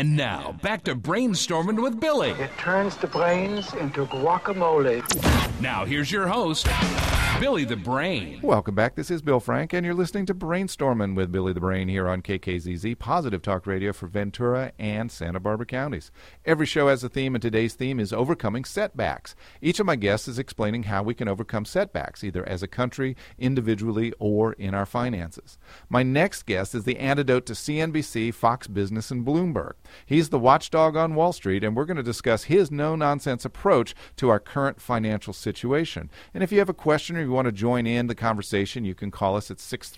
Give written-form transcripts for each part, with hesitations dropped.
And now, back to Brainstorming with Billy. It turns the brains into guacamole. Now, here's your host, Billy the Brain. Welcome back. This is Bill Frank, and you're listening to Brainstorming with Billy the Brain here on KKZZ, Positive Talk Radio for Ventura and Santa Barbara counties. Every show has a theme, and today's theme is overcoming setbacks. Each of my guests is explaining how we can overcome setbacks, either as a country, individually, or in our finances. My next guest is the antidote to CNBC, Fox Business, and Bloomberg. He's the watchdog on Wall Street, and we're going to discuss his no-nonsense approach to our current financial situation. And if you have a question or you want to join in the conversation, you can call us at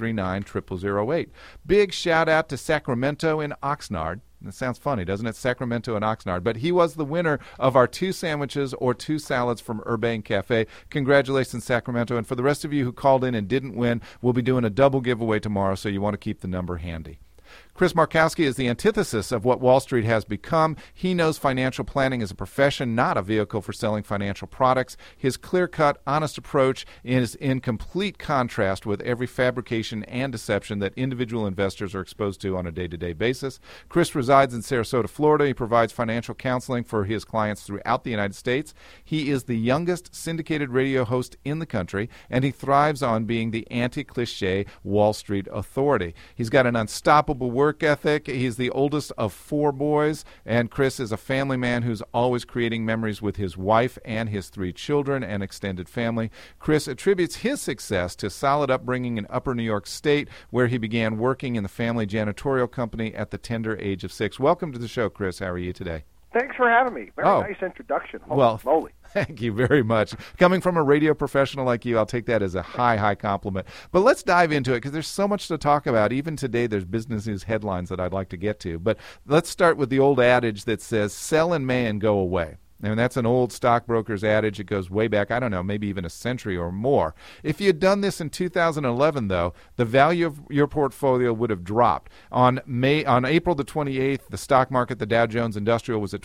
639-0008. Big shout-out to Sacramento and Oxnard. That sounds funny, doesn't it? Sacramento and Oxnard. But he was the winner of our 2 sandwiches or 2 salads from Urbane Cafe. Congratulations, Sacramento. And for the rest of you who called in and didn't win, we'll be doing a double giveaway tomorrow, so you want to keep the number handy. Chris Markowski is the antithesis of what Wall Street has become. He knows financial planning is a profession, not a vehicle for selling financial products. His clear-cut, honest approach is in complete contrast with every fabrication and deception that individual investors are exposed to on a day-to-day basis. Chris resides in Sarasota, Florida. He provides financial counseling for his clients throughout the United States. He is the youngest syndicated radio host in the country, and he thrives on being the anti-cliche Wall Street authority. He's got an unstoppable work ethic. He's the oldest of 4 boys, and Chris is a family man who's always creating memories with his wife and his 3 children and extended family. Chris attributes his success to solid upbringing in Upper New York State, where he began working in the family janitorial company at the tender age of 6. Welcome to the show, Chris. How are you today? Thanks for having me. Very nice introduction. Holy moly. Thank you very much. Coming from a radio professional like you, I'll take that as a high compliment. But let's dive into it because there's so much to talk about. Even today, there's business news headlines that I'd like to get to. But let's start with the old adage that says, sell in May and go away. And that's an old stockbroker's adage. It goes way back, I don't know, maybe even a century or more. If you had done this in 2011, though, the value of your portfolio would have dropped. On April the 28th, the stock market, the Dow Jones Industrial, was at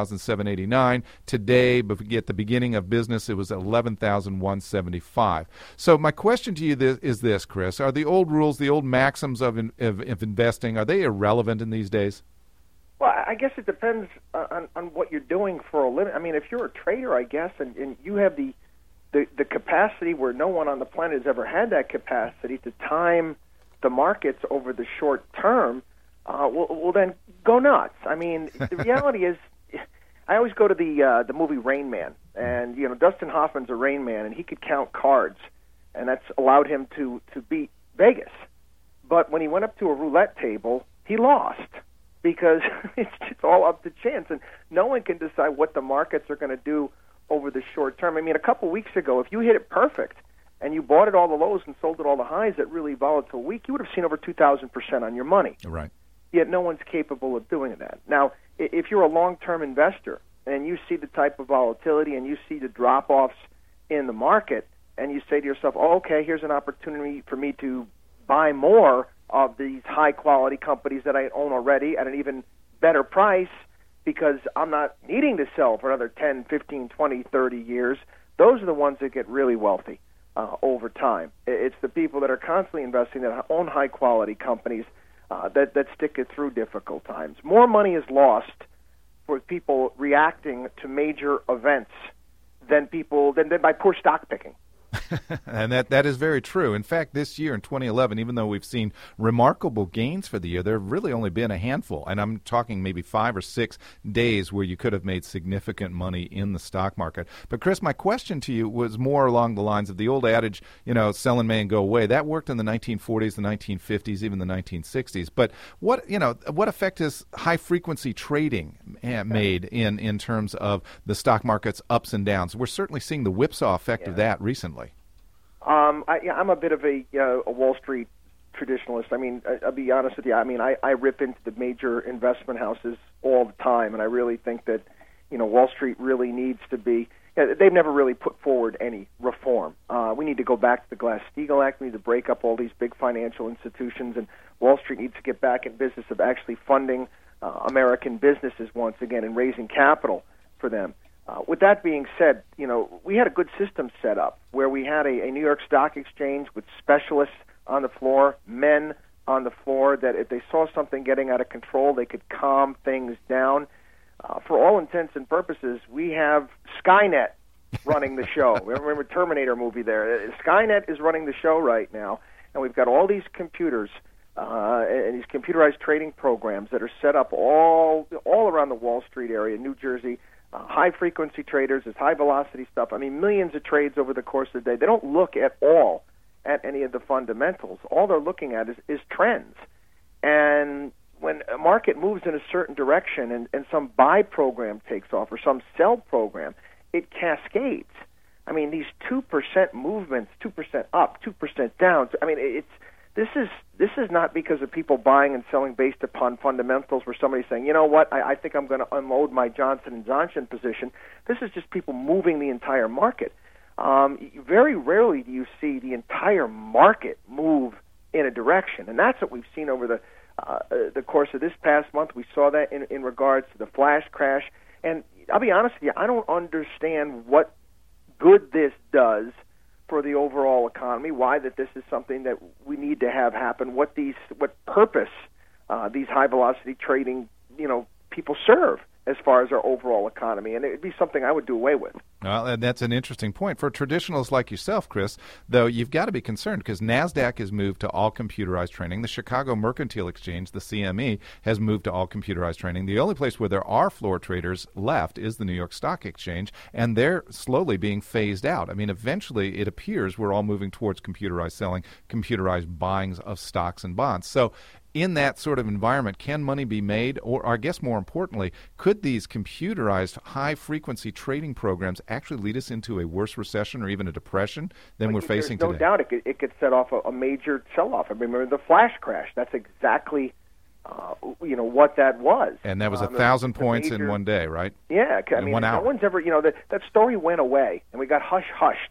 12,789. Today, at the beginning of business, it was 11,175. So my question to you is this, Chris. Are the old rules, the old maxims of investing, are they irrelevant in these days? Well, I guess it depends on what you're doing for a living. I mean, if you're a trader, I guess, and you have the capacity where no one on the planet has ever had that capacity to time the markets over the short term, well, then go nuts. I mean, the reality is, I always go to the movie Rain Man, and Dustin Hoffman's a Rain Man, and he could count cards, and that's allowed him to beat Vegas. But when he went up to a roulette table, he lost. Because it's just all up to chance, and no one can decide what the markets are going to do over the short term. I mean, a couple weeks ago, if you hit it perfect and you bought at all the lows and sold at all the highs at really volatile week, you would have seen over 2,000% on your money. Right. Yet no one's capable of doing that. Now, if you're a long-term investor and you see the type of volatility and you see the drop-offs in the market, and you say to yourself, oh, okay, here's an opportunity for me to buy more of these high-quality companies that I own already at an even better price because I'm not needing to sell for another 10, 15, 20, 30 years, those are the ones that get really wealthy over time. It's the people that are constantly investing that own high-quality companies that stick it through difficult times. More money is lost for people reacting to major events than by poor stock picking. And that is very true. In fact, this year in 2011, even though we've seen remarkable gains for the year, there have really only been a handful, and I'm talking maybe 5 or 6 days where you could have made significant money in the stock market. But Chris, my question to you was more along the lines of the old adage, sell in May and go away. That worked in the 1940s, the 1950s, even the 1960s. But what effect has high-frequency trading made in terms of the stock market's ups and downs? We're certainly seeing the whipsaw effect of that recently. I'm a bit of a Wall Street traditionalist. I mean, I'll be honest with you. I mean, I rip into the major investment houses all the time, and I really think that, Wall Street really needs to be. They've never really put forward any reform. We need to go back to the Glass-Steagall Act. We need to break up all these big financial institutions, and Wall Street needs to get back in business of actually funding American businesses once again and raising capital for them. With that being said, we had a good system set up where we had a New York Stock Exchange with specialists on the floor, men on the floor that if they saw something getting out of control, they could calm things down. For all intents and purposes, we have Skynet running the show. Remember Terminator movie there? Skynet is running the show right now, and we've got all these computers and these computerized trading programs that are set up all around the Wall Street area, New Jersey. High-frequency traders, it's high-velocity stuff. I mean, millions of trades over the course of the day. They don't look at all at any of the fundamentals. All they're looking at is trends. And when a market moves in a certain direction and some buy program takes off or some sell program, it cascades. I mean, these 2% movements, 2% up, 2% down. I mean, this is not because of people buying and selling based upon fundamentals where somebody's saying, you know what, I think I'm going to unload my Johnson & Johnson position. This is just people moving the entire market. Very rarely do you see the entire market move in a direction, and that's what we've seen over the course of this past month. We saw that in regards to the flash crash, and I'll be honest with you, I don't understand what good this does for the overall economy, why that this is something that we need to have happen, what purpose these high-velocity trading, people serve as far as our overall economy, and it would be something I would do away with. Well, and that's an interesting point. For traditionalists like yourself, Chris, though, you've got to be concerned because NASDAQ has moved to all computerized trading. The Chicago Mercantile Exchange, the CME, has moved to all computerized trading. The only place where there are floor traders left is the New York Stock Exchange, and they're slowly being phased out. I mean, eventually it appears we're all moving towards computerized selling, computerized buying of stocks and bonds. So in that sort of environment, can money be made? Or I guess more importantly, could these computerized high-frequency trading programs actually lead us into a worse recession or even a depression than we're facing today? No doubt it could set off a major sell-off. I remember the flash crash. That's exactly what that was. And that was 1,000 points in one day, right? Yeah. I mean, 1 hour. No one's ever, that story went away, and we got hushed.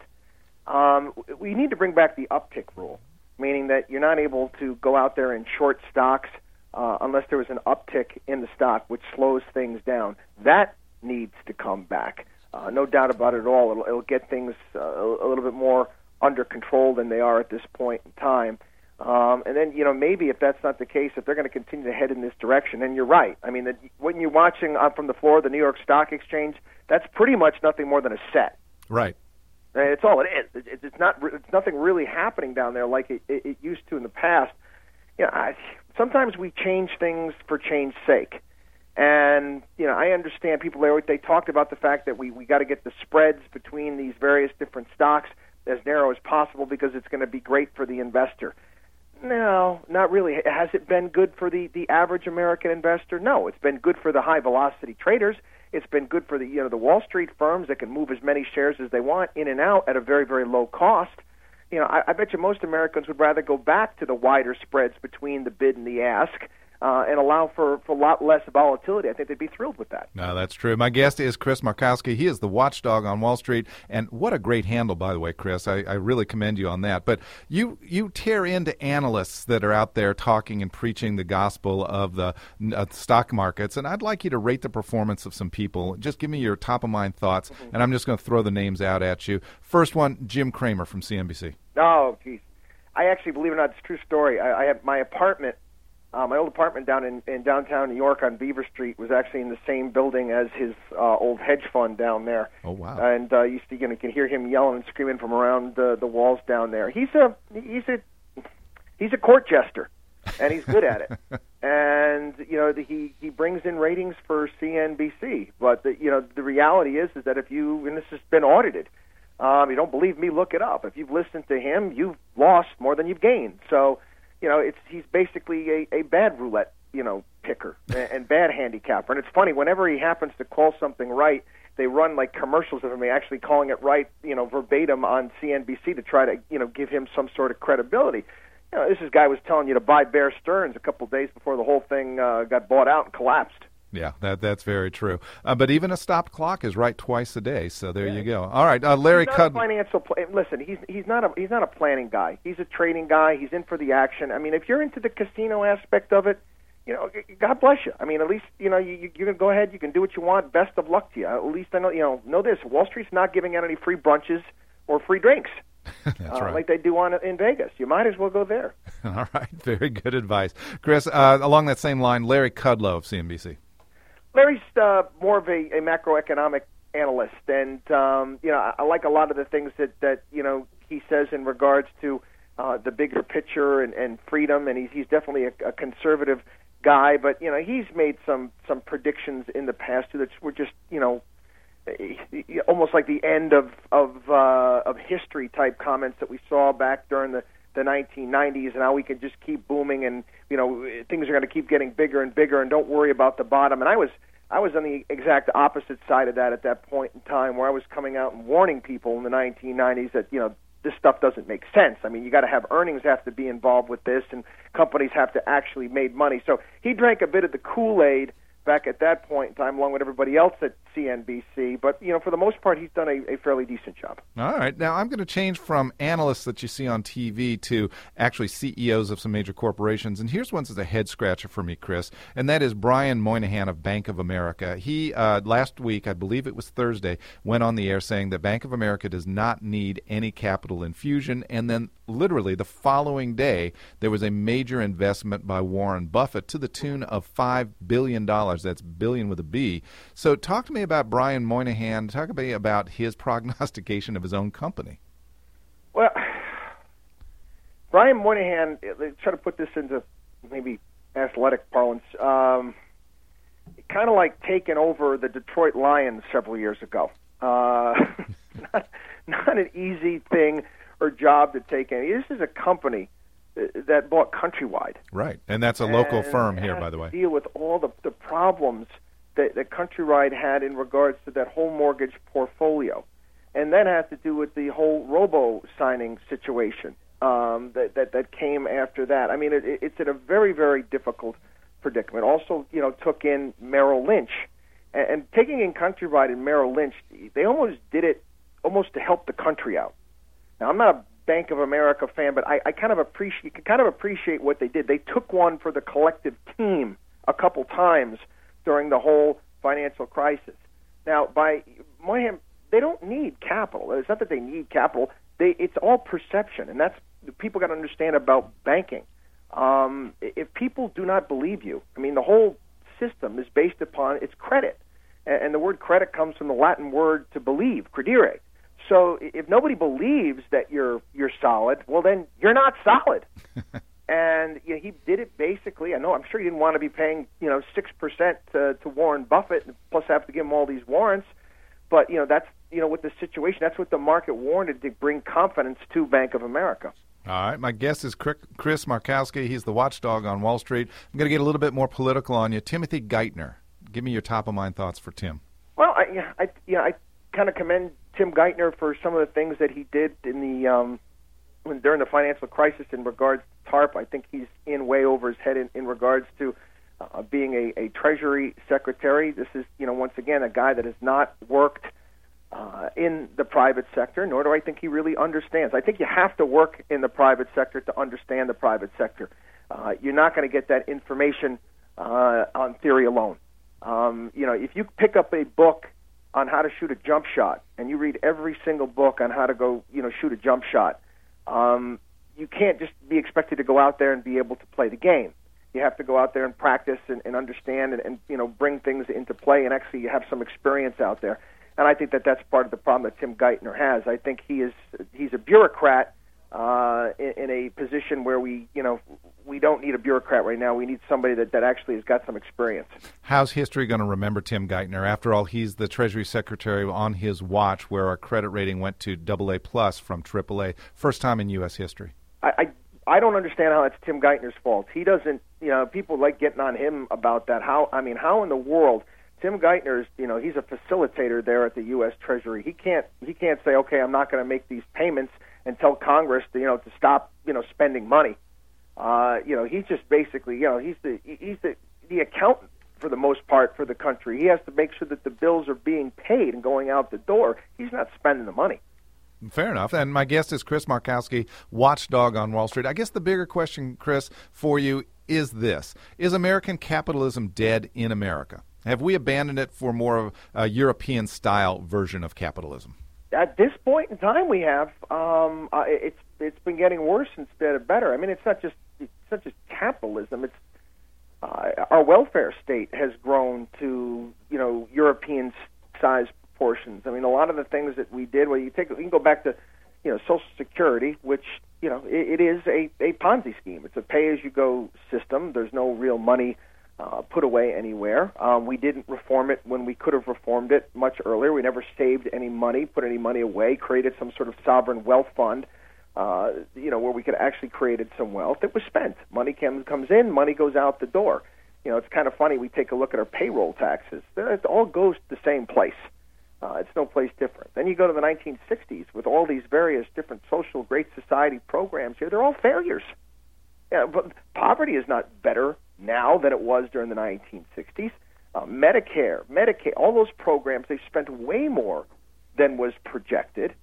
We need to bring back the uptick rule, meaning that you're not able to go out there and short stocks unless there was an uptick in the stock, which slows things down. That needs to come back. No doubt about it at all. It'll get things a little bit more under control than they are at this point in time. And then, maybe if that's not the case, if they're going to continue to head in this direction, and you're right. I mean, when you're watching from the floor of the New York Stock Exchange, that's pretty much nothing more than a set. Right. It's all it is. It's nothing really happening down there like it used to in the past. Sometimes we change things for change's sake, and I understand people. They talked about the fact that we got to get the spreads between these various different stocks as narrow as possible because it's going to be great for the investor. No, not really. Has it been good for the average American investor? No, it's been good for the high velocity traders. It's been good for the Wall Street firms that can move as many shares as they want in and out at a very, very low cost. I bet you most Americans would rather go back to the wider spreads between the bid and the ask and allow for a lot less volatility. I think they'd be thrilled with that. No, that's true. My guest is Chris Markowski. He is the watchdog on Wall Street. And what a great handle, by the way, Chris. I really commend you on that. But you tear into analysts that are out there talking and preaching the gospel of the stock markets. And I'd like you to rate the performance of some people. Just give me your top-of-mind thoughts, and I'm just going to throw the names out at you. First one, Jim Cramer from CNBC. Oh, geez. I actually, believe it or not, it's a true story. I have my apartment. My old apartment down in downtown New York on Beaver Street was actually in the same building as his old hedge fund down there. Oh, wow. And you can hear him yelling and screaming from around the walls down there. He's a court jester, and he's good at it. And he brings in ratings for CNBC. But the reality is that if you, and this has been audited, you don't believe me, look it up. If you've listened to him, you've lost more than you've gained. So he's basically a bad roulette, picker and bad handicapper. And it's funny, whenever he happens to call something right, they run like commercials of him actually calling it right, verbatim on CNBC to try to, give him some sort of credibility. This guy was telling you to buy Bear Stearns a couple days before the whole thing got bought out and collapsed. Yeah, that's very true. But even a stopped clock is right twice a day. So there you go. All right, Larry Kudlow. Listen, he's not a planning guy. He's a trading guy. He's in for the action. I mean, if you're into the casino aspect of it, God bless you. I mean, at least you can go ahead. You can do what you want. Best of luck to you. At least I know this. Wall Street's not giving out any free brunches or free drinks. That's right. Like they do in Vegas. You might as well go there. All right, very good advice. Chris, along that same line, Larry Kudlow of CNBC. Larry's more of a macroeconomic analyst, and I like a lot of the things that he says in regards to the bigger picture and freedom, and he's definitely a conservative guy. But he's made some predictions in the past that were just almost like the end of history type comments that we saw back during the 1990s, and how we could just keep booming, and things are going to keep getting bigger and bigger, and don't worry about the bottom. And I was on the exact opposite side of that at that point in time, where I was coming out and warning people in the 1990s that this stuff doesn't make sense. I mean, you got to have earnings have to be involved with this, and companies have to actually make money. So he drank a bit of the Kool-Aid back at that point in time, along with everybody else at CNBC. But, for the most part, he's done a fairly decent job. All right. Now, I'm going to change from analysts that you see on TV to actually CEOs of some major corporations. And here's one that's a head-scratcher for me, Chris, and that is Brian Moynihan of Bank of America. He, last week, I believe it was Thursday, went on the air saying that Bank of America does not need any capital infusion. And then literally the following day, there was a major investment by Warren Buffett to the tune of $5 billion. That's billion with a B. So talk to me about Brian Moynihan. Talk to me about his prognostication of his own company. Well, Brian Moynihan, try to put this into maybe athletic parlance, kind of like taking over the Detroit Lions several years ago. Not an easy thing or job to take in. This is a company that bought Countrywide. Right, and that's a local firm here, by the way. Deal with all the problems that Countrywide had in regards to that whole mortgage portfolio. And that has to do with the whole robo-signing situation that came after that. I mean, it's in a very, very difficult predicament. Also, took in Merrill Lynch. And taking in Countrywide and Merrill Lynch, they almost did it almost to help the country out. Now, I'm not a Bank of America fan, but I kind of appreciate what they did. They took one for the collective team a couple times during the whole financial crisis. Now, by Moynihan, they don't need capital. It's not that they need capital. It's all perception, and that's people got to understand about banking. If people do not believe you, I mean, the whole system is based upon its credit, and the word credit comes from the Latin word to believe, credere. So if nobody believes that you're solid, well, then you're not solid. And he did it basically. I'm sure he didn't want to be paying 6% to Warren Buffett, and plus have to give him all these warrants. But that's with the situation, that's what the market wanted to bring confidence to Bank of America. All right, my guest is Chris Markowski. He's the watchdog on Wall Street. I'm going to get a little bit more political on you. Timothy Geithner. Give me your top of mind thoughts for Tim. Well, I kind of commend Tim Geithner for some of the things that he did in the during the financial crisis in regards to TARP. I think he's in way over his head in regards to being a Treasury Secretary. This is, once again, a guy that has not worked in the private sector, nor do I think he really understands. I think you have to work in the private sector to understand the private sector. You're not going to get that information on theory alone. If you pick up a book on how to shoot a jump shot, and you read every single book on how to go, shoot a jump shot, you can't just be expected to go out there and be able to play the game. You have to go out there and practice and understand and bring things into play and actually have some experience out there. And I think that's part of the problem that Tim Geithner has. I think he's a bureaucrat in a position where we don't need a bureaucrat right now. We need somebody that actually has got some experience. How's history going to remember Tim Geithner? After all, he's the Treasury Secretary on his watch, where our credit rating went to AA+ from AAA. First time in U.S. history. I don't understand how that's Tim Geithner's fault. He doesn't, people like getting on him about that. How in the world? Tim Geithner is, he's a facilitator there at the U.S. Treasury. He can't say, okay, I'm not going to make these payments and tell Congress to stop, spending money. He's just basically, he's the accountant for the most part for the country. He has to make sure that the bills are being paid and going out the door. He's not spending the money. Fair enough. And my guest is Chris Markowski, watchdog on Wall Street. I guess the bigger question, Chris, for you is this. Is American capitalism dead in America? Have we abandoned it for more of a European-style version of capitalism? at this point in time, we have. It's been getting worse instead of better. I mean, it's not just capitalism. It's our welfare state has grown to European-sized proportions. I mean, a lot of the things that we did. Well, you can go back to Social Security, which it is a Ponzi scheme. It's a pay-as-you-go system. There's no real money put away anywhere. We didn't reform it when we could have reformed it much earlier. We never saved any money, put any money away, created some sort of sovereign wealth fund, where we could actually created some wealth. It was spent. Money comes in, money goes out the door. It's kind of funny. We take a look at our payroll taxes. It all goes to the same place. It's no place different. Then you go to the 1960s with all these various different social Great Society programs here. They're all failures. But poverty is not better now than it was during the 1960s. Medicare, Medicaid, all those programs, they've spent way more than was projected.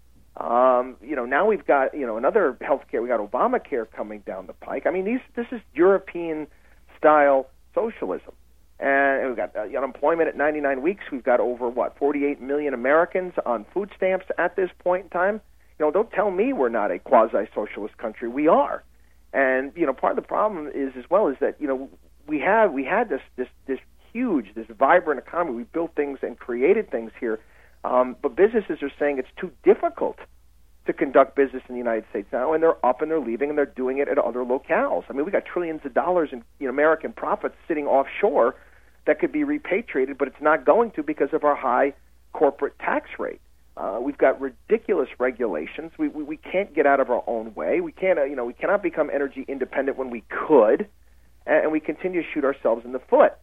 Now we've got, another health care. We got Obamacare coming down the pike. I mean, this is European-style socialism. And we've got unemployment at 99 weeks. We've got over, 48 million Americans on food stamps at this point in time. Don't tell me we're not a quasi-socialist country. We are. And, part of the problem is that, we had this huge, this vibrant economy. We built things and created things here. But businesses are saying it's too difficult to conduct business in the United States now, and they're up and they're leaving and they're doing it at other locales. I mean, we got trillions of dollars in American profits sitting offshore that could be repatriated, but it's not going to because of our high corporate tax rate. We've got ridiculous regulations. We can't get out of our own way. We can't, we cannot become energy independent when we could, and we continue to shoot ourselves in the foot.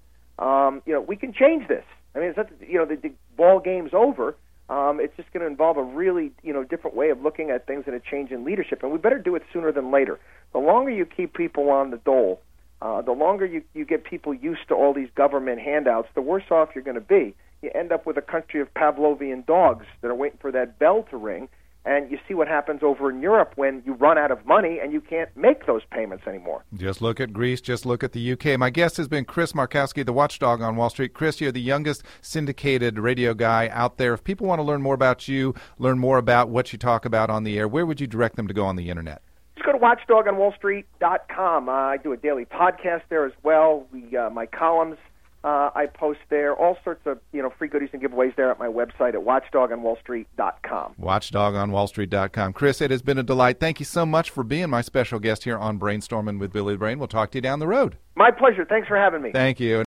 We can change this. I mean, it's not, the ball game's over. It's just going to involve a really, different way of looking at things and a change in leadership, and we better do it sooner than later. The longer you keep people on the dole, the longer you get people used to all these government handouts, the worse off you're going to be. You end up with a country of Pavlovian dogs that are waiting for that bell to ring, and you see what happens over in Europe when you run out of money and you can't make those payments anymore. Just look at Greece, just look at the UK. My guest has been Chris Markowski, the watchdog on Wall Street. Chris, you're the youngest syndicated radio guy out there. If people want to learn more about you, learn more about what you talk about on the air, where would you direct them to go on the Internet? Just go to watchdogonwallstreet.com. I do a daily podcast there as well. My columns I post there. All sorts of free goodies and giveaways there at my website at watchdogonwallstreet.com. Watchdogonwallstreet.com. Chris, it has been a delight. Thank you so much for being my special guest here on Brainstorming with Billy the Brain. We'll talk to you down the road. My pleasure. Thanks for having me. Thank you.